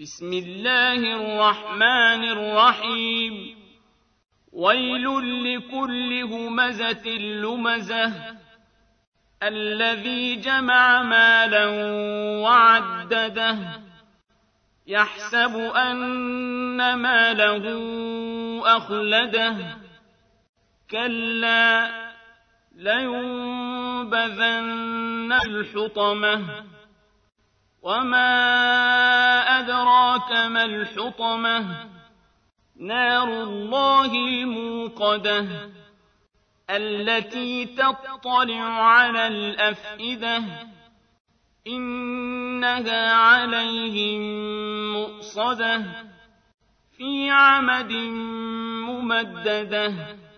بسم الله الرحمن الرحيم ويل لكل همزة لمزة الذي جمع مالا وعدده يحسب أن ماله أخلده كلا لينبذن الحطمة وما أدراك ما الحطمة نار الله الموقدة التي تطلع على الأفئدة إنها عليهم مؤصدة في عمد ممددة